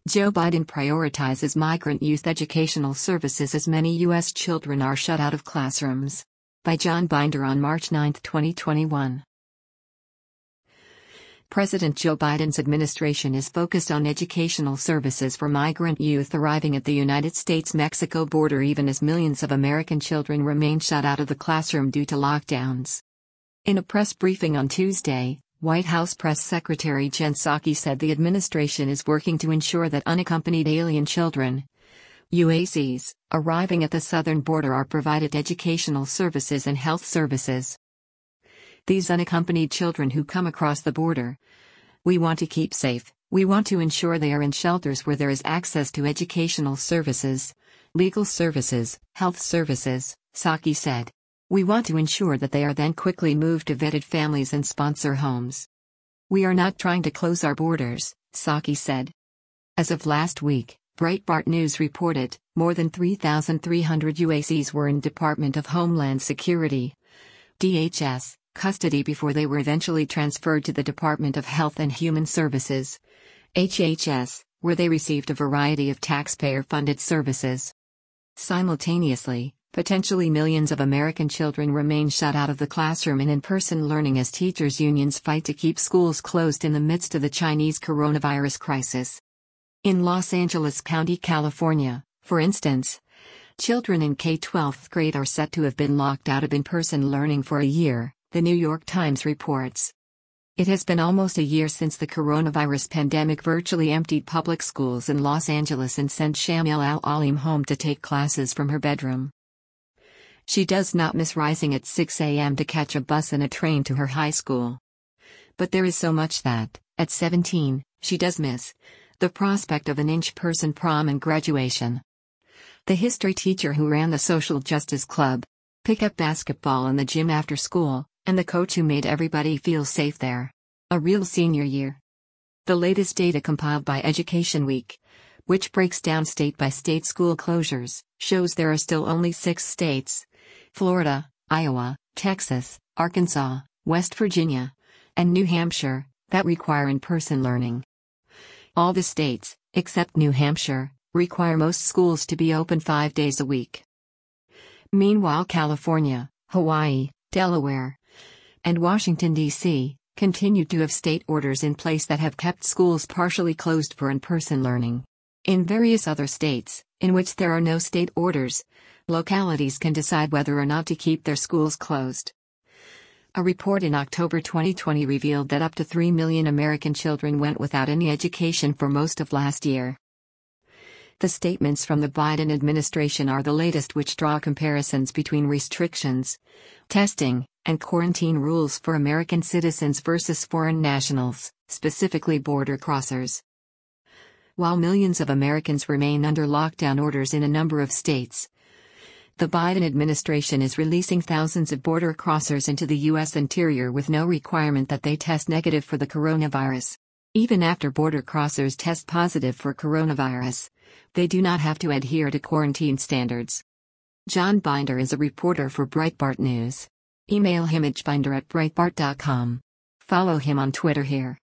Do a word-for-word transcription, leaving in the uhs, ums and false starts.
Joe Biden prioritizes migrant youth educational services as many U S children are shut out of classrooms. By John Binder on March ninth, twenty twenty-one. President Joe Biden's administration is focused on educational services for migrant youth arriving at the United States-Mexico border even as millions of American children remain shut out of the classroom due to lockdowns. In a press briefing on Tuesday, White House Press Secretary Jen Psaki said the administration is working to ensure that unaccompanied alien children, U A Cs, arriving at the southern border are provided educational services and health services. These unaccompanied children who come across the border, we want to keep safe. We want to ensure they are in shelters where there is access to educational services, legal services, health services, Psaki said. We want to ensure that they are then quickly moved to vetted families and sponsor homes. We are not trying to close our borders, Psaki said. As of last week, Breitbart News reported, more than three thousand three hundred U A Cs were in Department of Homeland Security, D H S, custody before they were eventually transferred to the Department of Health and Human Services, H H S, where they received a variety of taxpayer-funded services. Simultaneously, potentially millions of American children remain shut out of the classroom and in-person learning as teachers' unions fight to keep schools closed in the midst of the Chinese coronavirus crisis. In Los Angeles County, California, for instance, children in K through twelfth grade are set to have been locked out of in-person learning for a year, The New York Times reports. It has been almost a year since the coronavirus pandemic virtually emptied public schools in Los Angeles and sent Shamil Al-Alim home to take classes from her bedroom. She does not miss rising at six a m to catch a bus and a train to her high school. But there is so much that, at seventeen, she does miss: the prospect of an in-person prom and graduation. The history teacher who ran the Social Justice Club, pick-up basketball and the gym after school, and the coach who made everybody feel safe there. A real senior year. The latest data compiled by Education Week, which breaks down state-by-state school closures, shows there are still only six states: Florida, Iowa, Texas, Arkansas, West Virginia, and New Hampshire, that require in-person learning. All the states, except New Hampshire, require most schools to be open five days a week. Meanwhile, California, Hawaii, Delaware, and Washington, D C, continue to have state orders in place that have kept schools partially closed for in-person learning. In various other states, in which there are no state orders, localities can decide whether or not to keep their schools closed. A report in October twenty twenty revealed that up to three million American children went without any education for most of last year. The statements from the Biden administration are the latest, which draw comparisons between restrictions, testing, and quarantine rules for American citizens versus foreign nationals, specifically border crossers. While millions of Americans remain under lockdown orders in a number of states, the Biden administration is releasing thousands of border crossers into the U S interior with no requirement that they test negative for the coronavirus. Even after border crossers test positive for coronavirus, they do not have to adhere to quarantine standards. John Binder is a reporter for Breitbart News. Email him at binder at breitbart dot com. Follow him on Twitter here.